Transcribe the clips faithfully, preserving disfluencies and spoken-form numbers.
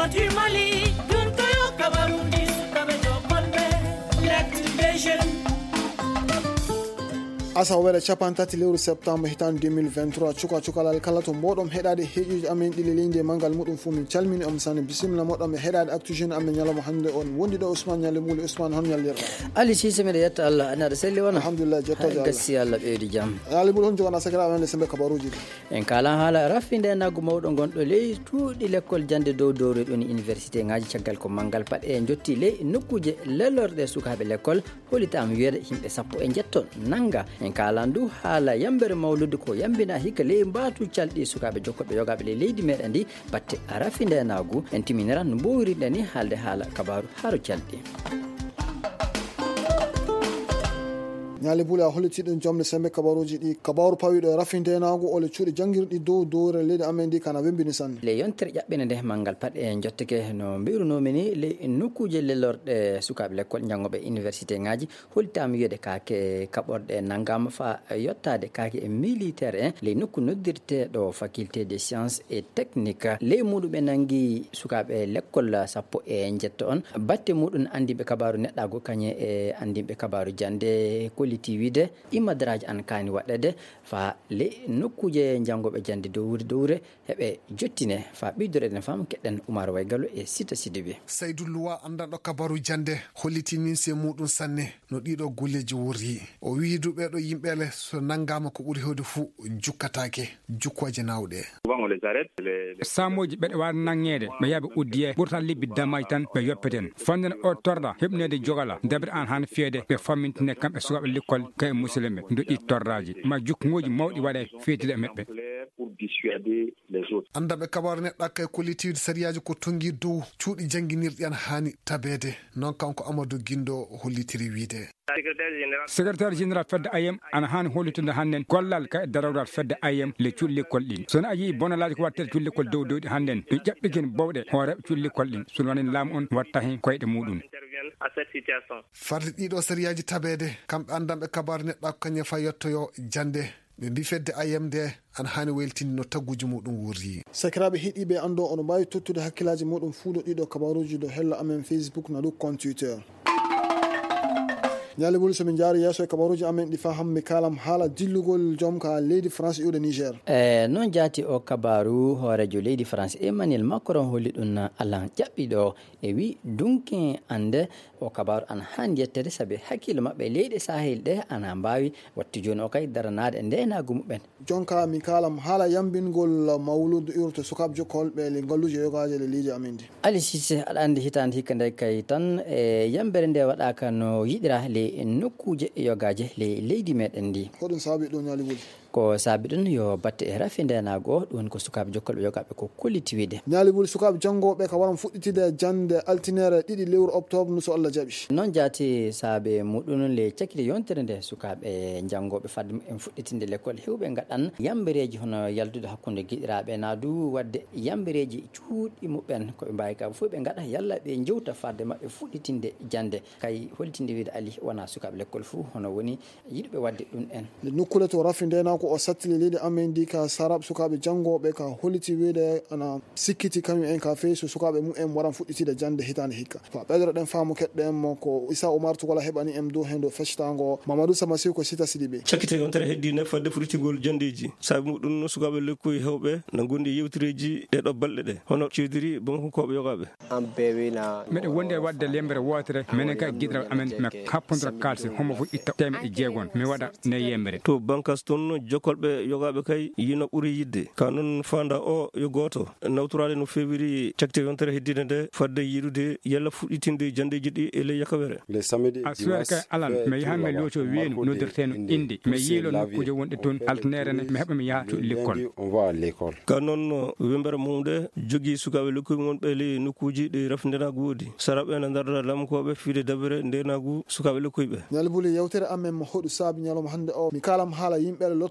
du Mali, Duntoyo Kabarundi, Sukabejo Kolbe, l'activation. asa wala chapantati lewru septembre hitan deux mille vingt-trois cuka cukalal kala to modom hedade hejuji amen dile linde mangal mudum fu min calmini am sane bismillah modom e hedade actujen amen nyalo hande on wondi do Ousmane Nyale muli Ousmane hon nyalirda ali sise me yetta Allah ana selli wona alhamdulillah jetta jalla gassi Allah beedi jam ali mul hon jogana sakira amen sembe kabaruji en kala hala rafinde nagu mawdo gondo ley tuudi l'école jande dow dowre don université ngaji ciagal ko mangal pad e jotti ley nokkuje lelorde sukabe l'école holitam wiede himbe sappo e jetton nanga en kalandu hala yambere mawlude ko yambina hika ley mbatu caldi sukabe jokkobe yogabe le leydi meden di batte arafinde nagu en timinera no bowirinde ni halde hala kabaru haru caldi nyale bula holiti dum jomne sembe kabaruji di kabaru pawido rafinde nago ole cuudi jangirdi dow dowre leydi amendi kana wembini san le yontere jabbene de mangal pad e jotteke no biruno mini le nokkuje lelorde sukabe l'école jangobe université ngaji holtam yede kake kaborde nangam fa yottade kake e militaire le nokku noddirte do faculté des sciences et techniques le mudu be nangi sukabe l'école sappo e jetto on batte mudun andibe kabaru neddago kanye e andibe kabaru jande tiwide imadraj an kani wadade fa le nokkuje jangobe jande dowre dowre hebe jottine fa bidore den fam kedden Umar Waygalo e Sita Sidibe Saydou Luwa andado kabaru jande holliti min se mudun sanne no dido golleji wuri o wiidu be do yimbele so nangama ko buri hewde fu jukkataake jukkoje nawde samoji bede war nangede be yabe uddiye burtal libbi damay tan be yoppeten fanden o torda hebnede jogala dabre an han fiede be famintine kambe sukabe l'école kay muslime ndoji torraji ma jukngoji mawdi wade feetile mebbe pour dissuader les autres andabe kabar ne dakkay kolitiide sariyaji ko tongi dow cuudi janginirdi an hani tabede non kanko Amadou Guindo hollitiri wiide secrétaire général fedde ayem ana hani holitude hannen gollal ka darawdal fedde ayem le culli koldin sona ayi bonalaji ko watte culli kol dow dow hannen do jabbikin bawde hoore culli koldin sulwanin lam on watta hen koyde mudun à cette situation farli dido sariyaji tabede kambe andambe kabar ne dakkanye fa yottoyo jande be bi fedde ayemde an hani weltini no tagguji mudum wurri sakirabe hidibe ando on bayi tuttude hakkilaji mudum fuudo dido kabaruji do hella amen Facebook na do compte Twitter nyale bulu somin jaari yaso e kabaruji amen di faham mi kalam hala dillugol jomka leydi France e Niger eh non jati o kabaru horejo leydi France Emmanuel Macron holli dun alan jabbido e wi dunkin ande o kabaru an hande yettere sabe hakkilo mabbe leydi Sahel de ana mbawi watti joni o kay daranade ndena gumben jonka mi kalam hala yambingol mawlud urto sukab jokol be le ngoluje yogaje le leydi amen di ali sisse adande hitande hikande kay tan e yambere nde wada kano yidira le nokkuje yogaje le leydi meden di hodun sabi do nyali wul ko sabi dun yo batte e rafinde nago don ko sukabe jokkolbe yogabe ko kullitiwide nyali wul sukabe jangobe ka waram fudditide jande altinere didi lewru octobre no so Allah jabi non jati sabe mudun le cekide yontere nde sukabe jangobe fadde en fudditinde l'école hewbe gadan yambereji hono yaldude hakkunde gidirabe na du wadde yambereji cuudi mubben ko be bayka fu be gada yalla be jewta fadde mabbe fudditinde jande kay holtinde wiide ali wana sukabe l'école fu hono woni yidbe wadde dun en le nukkule to rafinde na ko o sattili leydi amen di ka sarab sukabe jangobe ka holiti wiide ana sikkiti kam en ka feesu sukabe mu en waran fudditide jande hitande hikka fa bedro den faamu kedde mo ko Issa Omar Tugola hebani em do hendo feshtango Mamadou Samasi ko Sita Sidibe cakite yontere heddi ne fadde furutigol jandeji sabi mudun no sukabe lekkoy hewbe na gondi yewtireji de do balde de hono ciidiri bon ko be yogabe am bewina mede wonde wadde lembre wotere menen ka gidra amen me kapondra kalse homo fu itta teme e jeegon mi wada ne yembre to bankas ton jokolbe yogabe kay yino buri yidde kanon fanda o yo goto nawturade no fewiri cakite yontere heddine de fadde yidude yalla fuditinde jandeji di ele yakawere le samedi dimanche alal me yahamme locho wienu no dirteno indi me yilo no kuje wonde ton alternere ne me heba mi ya to l'école on va à l'école kanon wembere munde jogi sukabe lekkoy mon be le nukuji de rafndena goodi sarabe na darda lam ko be fiide dabere ndenagu sukabe lekkoy be nyal buli yawtere amen mo hodu sabi nyalom hande o mi kalam hala yimbe lot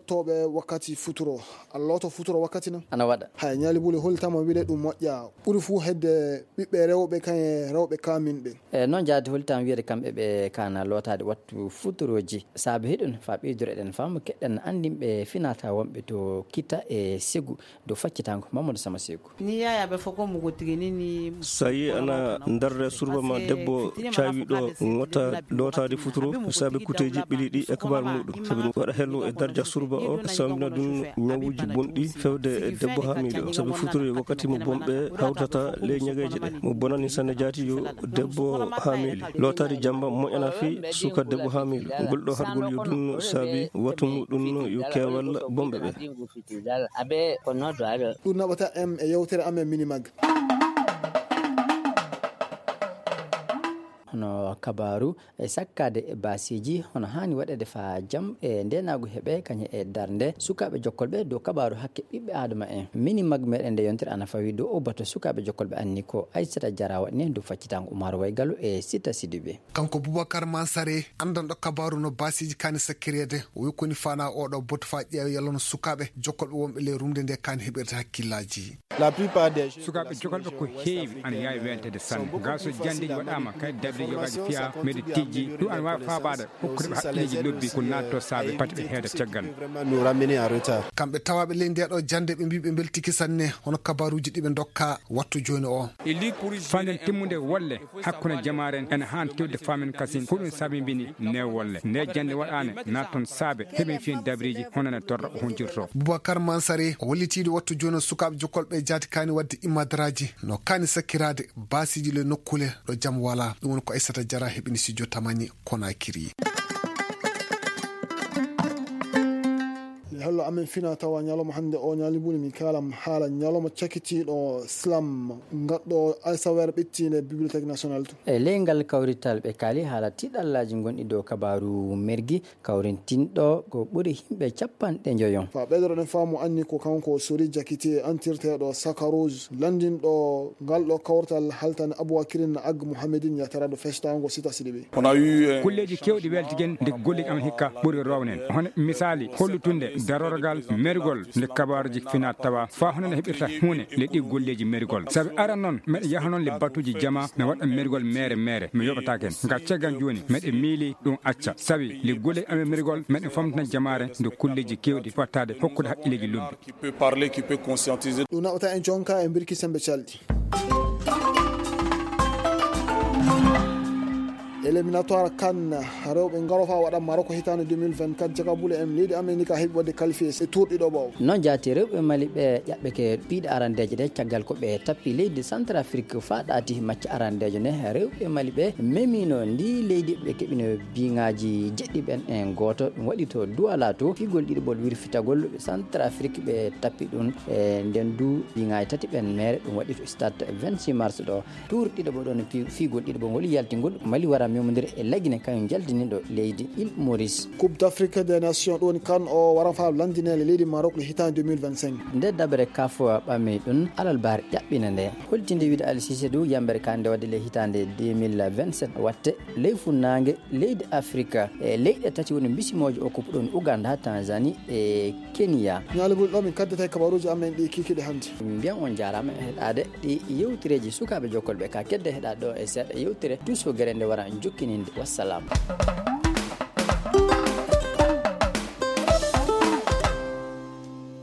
lottoɓe wakkati futuro a loto futuro wakkati no ana waɗa hay ñaali ɓuuli holtama wiide ɗum moƴƴa ɓuuri fuu hedde ɓiɓɓe rewɓe kañe rewɓe kaminɓe e noon jaadi holtama wiyede kamɓe ɓe kana lotade wattu futuroji saabi heɗon fa ɓeydore eɗen fama keɗɗen andinɓe finata wonɓe to kita e segu do faccitango Mamadou Sama Segu ni yayaɓe fof ko mugo tigini ni sa yi ana darde surba ma debbo cawiɗo gotta lotade futuro saabi kuteji ɓiliɗi e kabar muɗum saabi ɗum waɗa hello e dardia surba o sambina ɗum ñawuji bonɗi fewde e debbo hamiɗo saabi futuro wakkati mo bomɓe hawtata ley ñagueji ɗe mo bonani sanne jaati yo debbo hamili lotade jamba moƴƴana fi suka debbo hamilo ngol ɗo hargol yo ɗum saabi wattu muɗum yo kewal bomɓe ɓe ɗum naɓata em e yewtere amen Minimag. hono kabaru e sakkade e basiji hono hani waɗede fa jam e ndenagu heɓe kañe e darde sukaɓe jokkolɓe dow kabaru hakke ɓiɓɓe adama en Minimag meɗen nde yontere ana fawi dow o bato sukaɓe jokkolɓe anni ko Aissata Diarra waɗni dow faccitango Oumar Waygallo e Sita Sidibé kanko Boubacar Mansare andanɗo kabaru no basiji kani sakkirede o wi koni fana oɗo boto fa ƴeewa yallono sukaɓe jokkolɓe wonɓe ley rumde nde kani heɓirde hakkillaji sukaɓe jokkolɓe ko heewi ana yawi weltede sanne gaso jandeji waɗama kadi dabde yogaji fiya meɗe tijji ɗum ana wawi fabade hokkudeɓe haqqilleji lobbi ko natto saabe pati ɓe heeda caggal kamɓe tawaɓe ley ndeɗo jande ɓe mbi ɓe beltiki sanne hono kabaruji ɗiɓe dokka wattu joni o fanden timmude wolle hakkude jamaren ene han tewde famen kasin ko ɗum saabi mbini ne wolle nde jande waɗane natton saabe heeɓen fiyen dabriji honone torra o honjirto Boubacar Mansare o wallitiɗo wattu joni sukaɓe jokkolɓe jaati kani wadde imadaraji no kani sakkirade basiji le nokkule ɗo jaam wala ɗum woni ko Aissata Diarra heɓini studio Tamani Konakiri hello amen fina tawa ñalawma hannde o ñaali mbuli min kalam haala ñalawma cakkitiɗo slam gaɗɗo alsawere ɓettinde bibliothèque national to e leyngal kawrital ɓe kaali haala tiɗallaji gonɗi dow kabaru mergui kawrintinɗo ko ɓuuri himɓe capanɗe joyon fa ɓeydoroɗen faamu anni ko kanko sori jakiti antirteɗo sakarose landinɗo ngal ɗo kawrtal haltane aboubacrine ag mouhamedine yataraɗo festango Sita Sidibé kulleji kewɗi weltigen nde golleji amen hikka ɓuuri rownen hono misali hollutunde darorgal mergol nde kabaruji fina tawa fa hono ne heɓirta hunde le ɗi golleji mergol saabi aran noon meɗe yaha noon le batuji jama mi waɗa mergol mere mere mi yoɓataken ga caggal joni meɗe miili ɗum acca saabi le golleji amen mergol meɗe famtina jamare nde kulleji kewɗi wattade hokkude haqqilleji lobbi ɗum naɓata en jonka e birki sembe calɗi éliminatoire kan rewɓe garofa waɗa Maroc hitande deux mille vingt-quatre jagabule en leydi Amerique heeɓi wadde qualifié e tour ɗiɗo ɓawo noon jaati rewɓe Mali ɓe ƴaɓɓe ke ɓiɗe arandeje ɗe caggal ko ɓe tappi leydi Centrafrique fa ɗaati macca arandejo ne rewɓe Mali ɓe memino ndi leydi ɓe keɓino biŋaji jeɗɗi ɓen en goto ɗum waɗi to Douala to figol ɗiɗiɓol wirfitagol Centrafrique ɓe tappi ɗum e nden du biŋaji tati ɓen mere ɗum waɗi to stade vingt-six mars ɗo tour ɗiɗiɓo ɗon figol ɗiɗiɓo ngol yaltingol Mali wara memodiri e laggine kañum jaltiniɗo leydi Île Maurice coupe d'Afrique des nations ɗon kan o wara fa landinele leydi Maroc le hitande deux mille vingt-cinq nde daɓere kafo ɓammi ɗum alalbar ƴaɓɓina nde holtinde wiide Ali Cissé Dou yambere kande wadde le hitande deux mille vingt-sept watte ley funnague leydi Afrique e leyɗe tati woni bisimojo o kupu ɗon Ouganda Tanzanie e Kenya ñaalugol ɗo min kaddata e kabaruji amen ɗi kikiɗe hannde min mbiyan on jarama e heɗade ɗi yewtireji sukaɓe jokkolɓe ka kedde heɗade ɗo e seeɗa yewtire tuso guere nde wara jokkininde wassalam.